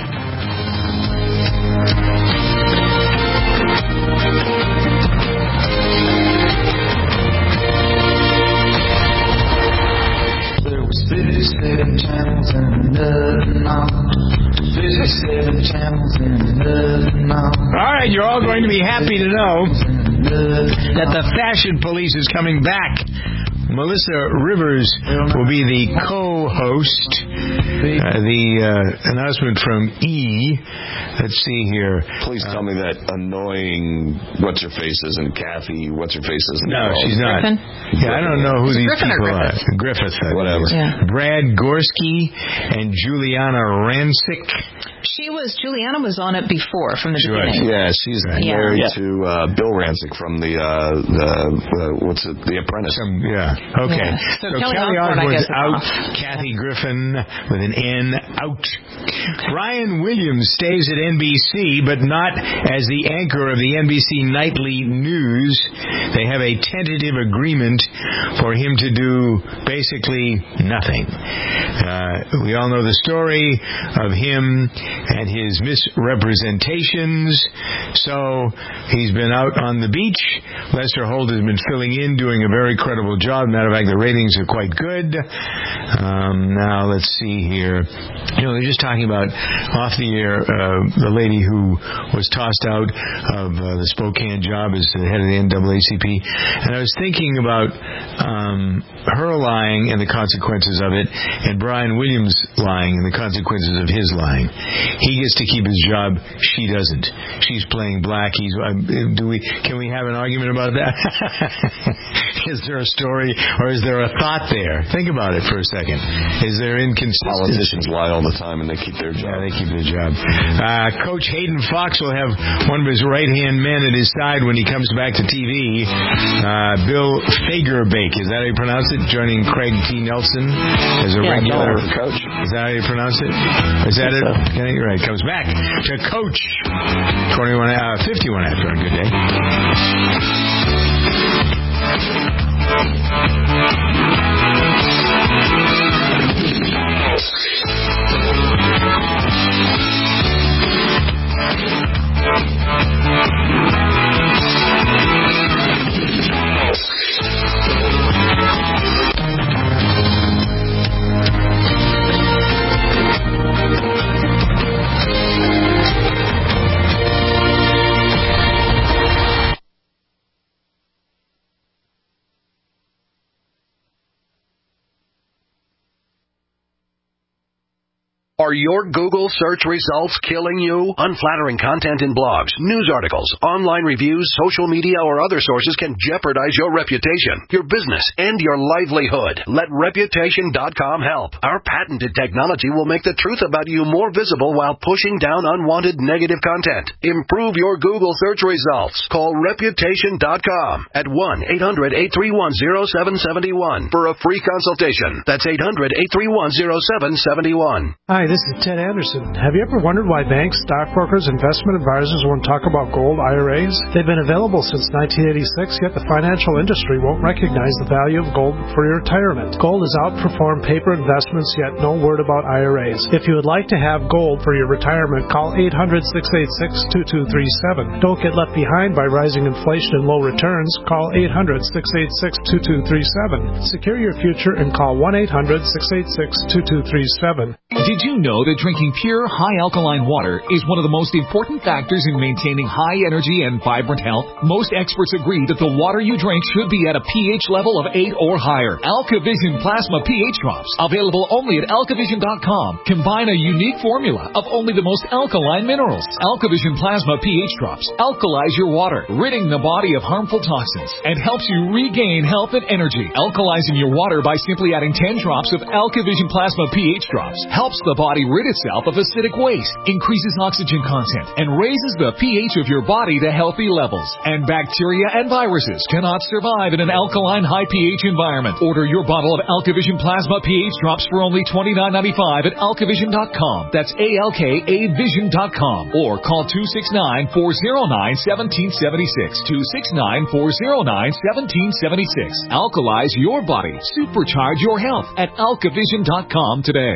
fifty-seven channels and nothing on. fifty-seven channels and nothing on. All right, you're all going to be happy to know that the Fashion Police is coming back. Melissa Rivers will be the co-host. Uh, the uh, announcement from E. Let's see here. Please uh, tell me that annoying what's-her-face isn't Kathy. What's-her-face isn't No, she's not. Griffin? Yeah, I don't know who Is these Griffin people or are. Griffith? Griffith. I Whatever. Yeah. Brad Gorski and Juliana Rancic. She was, Juliana was on it before, from the She beginning. Yeah, she's Right. married Yeah. to uh, Bill Rancic from the, uh, the uh, what's it, The Apprentice. Some, yeah, okay. Yeah. So So, Kelly Kelly Osbourne, I Osbourne's guess, is out. off. Kathy Griffin with an N, out. Brian Williams stays at N B C, but not as the anchor of the N B C Nightly News. They have a tentative agreement for him to do basically nothing. Uh, we all know the story of him and his misrepresentations. So he's been out on the beach. Lester Holt has been filling in, doing a very credible job. Matter of fact, the ratings are quite good. Um, now, let's see here. You know, they're just talking about off the air, uh, the lady who was tossed out of uh, the Spokane job as the head of the N double A C P. And I was thinking about um, her lying and the consequences of it, and Brian Williams lying and the consequences of his lying. he gets to keep his job. She doesn't. She's playing black. He's. Uh, do we? Can we have an argument about that? Is there a story or is there a thought there? Think about it for a second. Is there inconsistency? Politicians lie all the time and they keep their job. Yeah, they keep their job. Uh, Coach Hayden Fox will have one of his right-hand men at his side when he comes back to T V. Uh, Bill Fagerbeek, is that how you pronounce it? Joining Craig T. Nelson as a yeah, regular coach. Is that how you pronounce it? Is that it? So. Okay, right. Comes back to Coach. Twenty-one, uh, fifty-one after a good day. Are your Google search results killing you? Unflattering content in blogs, news articles, online reviews, social media, or other sources can jeopardize your reputation, your business, and your livelihood. Let Reputation dot com help. Our patented technology will make the truth about you more visible while pushing down unwanted negative content. Improve your Google search results. Call Reputation dot com at one eight hundred eight three one zero seven seven one for a free consultation. That's eight hundred eight three one zero seven seven one. Hi, this is Ted Anderson. Have you ever wondered why banks, stockbrokers, investment advisors won't talk about gold I R As? They've been available since nineteen eighty-six, yet the financial industry won't recognize the value of gold for your retirement. Gold has outperformed paper investments, yet no word about I R As. If you would like to have gold for your retirement, call eight hundred, six eight six, two two three seven. Don't get left behind by rising inflation and low returns. Call eight hundred, six eight six, two two three seven. Secure your future and call one eight hundred, six eight six, two two three seven. Did you know that drinking pure, high-alkaline water is one of the most important factors in maintaining high energy and vibrant health? Most experts agree that the water you drink should be at a pH level of eight or higher. AlkaVision Plasma pH Drops, available only at alkavision dot com, combine a unique formula of only the most alkaline minerals. AlkaVision Plasma pH Drops alkalize your water, ridding the body of harmful toxins, and helps you regain health and energy. Alkalizing your water by simply adding ten drops of AlkaVision Plasma pH Drops helps the body rid itself of acidic waste, increases oxygen content, and raises the pH of your body to healthy levels. And bacteria and viruses cannot survive in an alkaline high pH environment. Order your bottle of AlkaVision Plasma pH Drops for only twenty-nine ninety-five at alkavision dot com. That's A L K A vision dot com. Or call two six nine, four zero nine, one seven seven six. two six nine, four zero nine, one seven seven six. Alkalize your body. Supercharge your health at alkavision dot com today.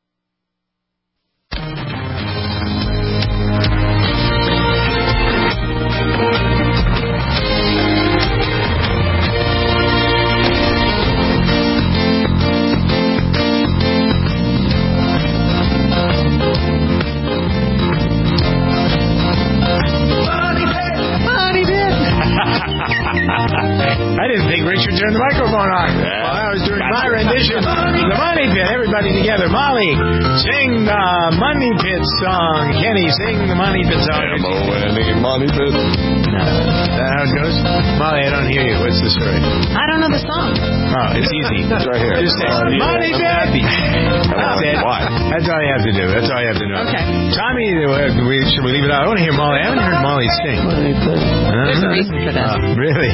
I didn't think Richard turned the microphone on. Yeah. While I was doing my rendition of the Money Pit. Everybody together. Molly, sing the Money Pit song. Kenny, sing the Money Pit song. M O N E, Money Pit. No. Is that how it goes? Molly, I don't hear you. What's the story? I don't know the song. Oh, it's easy. It's right here. Just say, uh, Money Pit. That's it. Why? That's all you have to do. That's all you have to know. Okay. Tommy, uh, we, should we leave it out? I want to hear Molly. I haven't heard Molly sing. Money Pit. There's a reason for that. Uh, really?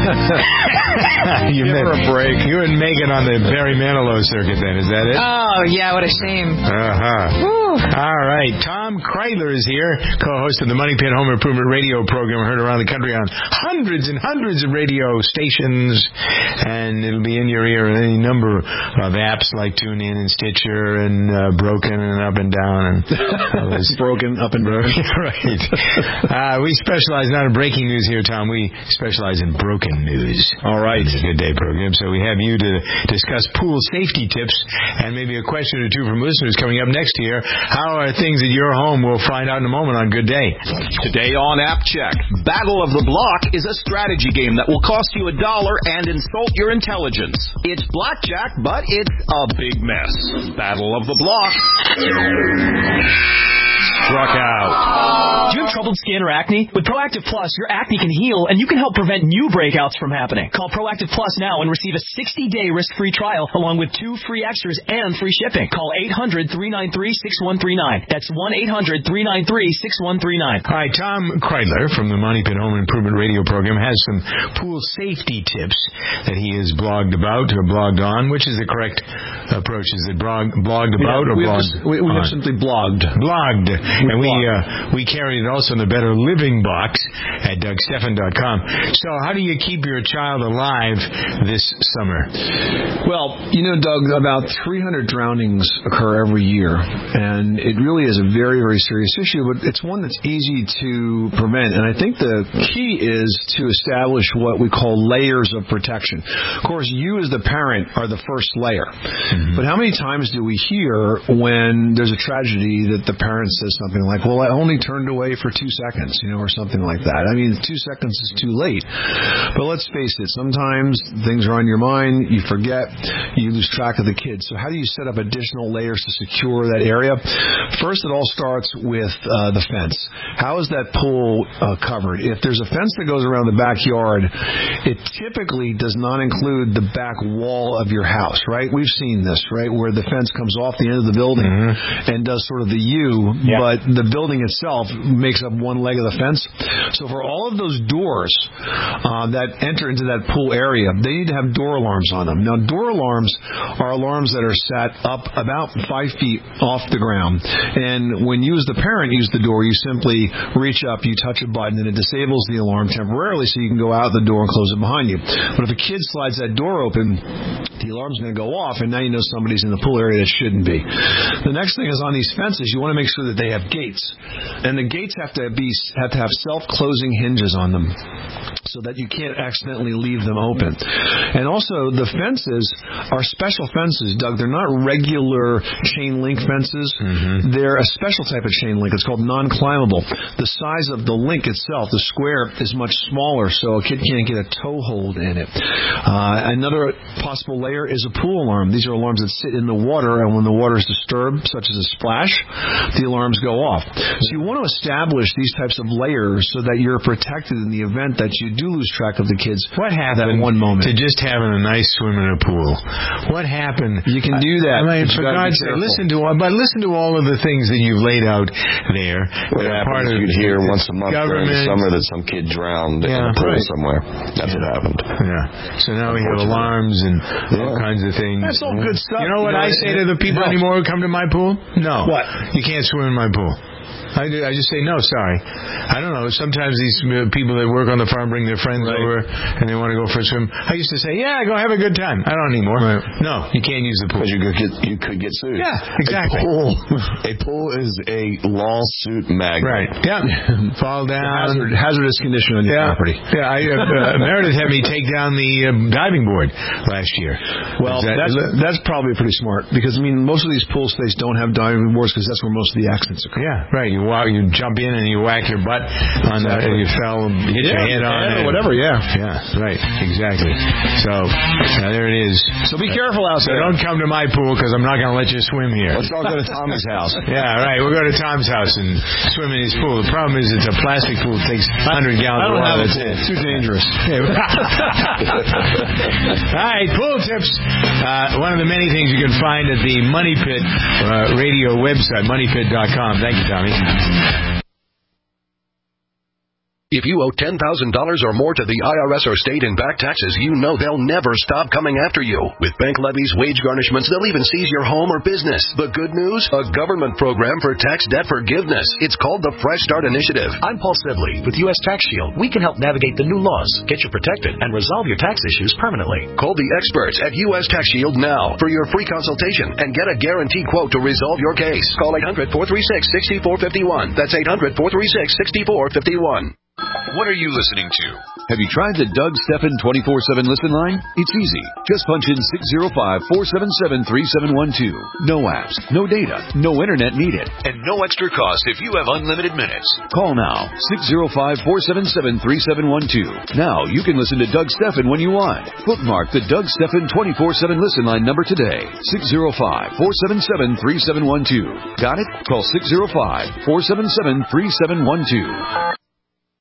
you Give met, her a break. You and Megan on the Barry Manilow circuit then, is that it? Oh, yeah, what a shame. Uh-huh. Woo. All right. Tom Kreidler is here, co-host of the Money Pit Home Improvement Radio program, heard around the country on hundreds and hundreds of radio stations, and it'll be in your ear in any number of apps like TuneIn and Stitcher and uh, Broken and Up and Down. and Broken, Up and Down. Right. Uh, we specialize not in breaking news here, Tom. We specialize in broken news. All right. It's a good day program. So we have you to discuss pool safety tips and maybe a question or two from listeners coming up next here. How are things at your home? We'll find out in a moment on Good Day. Today on App Check, Battle of the Block is a strategy game that will cost you a dollar and insult your intelligence. It's blackjack, but it's a big mess. Battle of the Block. struck out. Do you have troubled skin or acne? With Proactive Plus, your acne can heal, and you can help prevent new breakouts from happening. Call Proactive Plus now and receive a sixty-day risk-free trial, along with two free extras and free shipping. Call eight hundred, three nine three, six one three nine. That's one eight hundred, three nine three, six one three nine. Hi, Tom Kreidler from the Monty Pitt Home Improvement Radio Program has some pool safety tips that he has blogged about or blogged on. Which is the correct approach? Is it blog, blogged about yeah, or we blogged have, we, we have simply blogged. Blogged. We and we blogged. uh, we carry it also in the Better Living box at Doug Stephan dot com. So how do you keep your child alive this summer? Well, you know, Doug, about three hundred drownings occur every year, and it really is a very, very serious issue, but it's one that's easy to prevent. And I think the key is to establish what we call layers of protection. Of course, you as the parent are the first layer. Mm-hmm. But how many times do we hear when there's a tragedy that the parent says something like, well, I only turned away for two seconds, you know, or something like that. I mean, two seconds is too late. But let's face it, sometimes things are on your mind, you forget, you lose track of the kids. So how do you set up additional layers to secure that area? First, it all starts with uh, the fence. How is that pool uh, covered? If there's a fence that goes around the backyard, it typically does not include the back wall of your house, right? We've seen this, right, where the fence comes off the end of the building mm-hmm. and does sort of the U, yeah. but the building itself makes up one leg of the fence. So for all of those doors uh, that enter into that pool area, they need to have door alarms on them. Now, door alarms are alarms that are set up about five feet off the ground. And when you as the parent use the door, you simply reach up, you touch a button, and it disables the alarm temporarily so you can go out the door and close it behind you. But if a kid slides that door open, the alarm's going to go off, and now you know somebody's in the pool area that shouldn't be. The next thing is on these fences, you want to make sure that they have gates. And the gates have to be have to have self-closing hinges on them so that you can't accidentally leave them open. And also, the fences are special fences, Doug. They're not regular chain link fences. Mm-hmm. They're a special type of chain link. It's called non-climbable. The size of the link itself, the square, is much smaller, so a kid can't get a toe hold in it. Uh, another possible layer is a pool alarm. These are alarms that sit in the water, and when the water is disturbed, such as a splash, the alarms go off. So you want to establish these types of layers so that you're protected in the event that you do lose track of the kids. What happened that one moment to just having a nice swim in a pool? What happened? You can do that. I mean, for God's sake, listen to all, but listen to all of the things that you've laid out there. What that happens part of you'd hear once a month during the summer that some kid drowned yeah, in a pool right. somewhere. That's yeah. what happened. Yeah. So now we have alarms and yeah. all kinds of things. That's all good stuff. You know what you know, I say to the people no. anymore who come to my pool? No. What? You can't swim in my pool. I, do, I just say, no, sorry. I don't know. Sometimes these uh, people that work on the farm bring their friends right. over and they want to go for a swim. I used to say, yeah, go have a good time. I don't anymore. Right. No, you can't use the pool. Because you could get, you could get sued. Yeah, exactly. A pool, a pool is a lawsuit magnet. Right. Yeah. Fall down. Hazard, hazardous condition on your yeah. property. Yeah. I, uh, Meredith had me take down the uh, diving board last year. Well, that, that's, that's probably pretty smart because, I mean, most of these pool states don't have diving boards because that's where most of the accidents occur. Yeah, right. You walk, you jump in and you whack your butt on exactly. the, you fell, you hit yeah, your head on it. Or whatever, yeah. Yeah, right, exactly. So, now there it is. So be careful out there. So don't come to my pool because I'm not going to let you swim here. Let's all go to Tommy's house. Yeah, right. We'll go to Tom's house and swim in his pool. The problem is it's a plastic pool. It takes one hundred gallons of water. That's it. Too dangerous. All right, pool tips. Uh, one of the many things you can find at the Money Pit uh, radio website, money pit dot com. Thank you, Tommy. If you owe ten thousand dollars or more to the I R S or state in back taxes, you know they'll never stop coming after you. With bank levies, wage garnishments, they'll even seize your home or business. The good news? A government program for tax debt forgiveness. It's called the Fresh Start Initiative. I'm Paul Sibley with U S Tax Shield. We can help navigate the new laws, get you protected, and resolve your tax issues permanently. Call the experts at U S Tax Shield now for your free consultation and get a guaranteed quote to resolve your case. Call eight hundred, four three six, six four five one. That's eight hundred, four three six, six four five one. What are you listening to? Have you tried the Doug Stephan twenty-four seven listen line? It's easy. Just punch in six zero five, four seven seven, three seven one two. No apps, no data, no internet needed, and no extra cost if you have unlimited minutes. Call now, six zero five, four seven seven, three seven one two. Now you can listen to Doug Stephan when you want. Bookmark the Doug Stephan twenty-four seven listen line number today, six zero five, four seven seven, three seven one two. Got it? Call six zero five, four seven seven, three seven one two.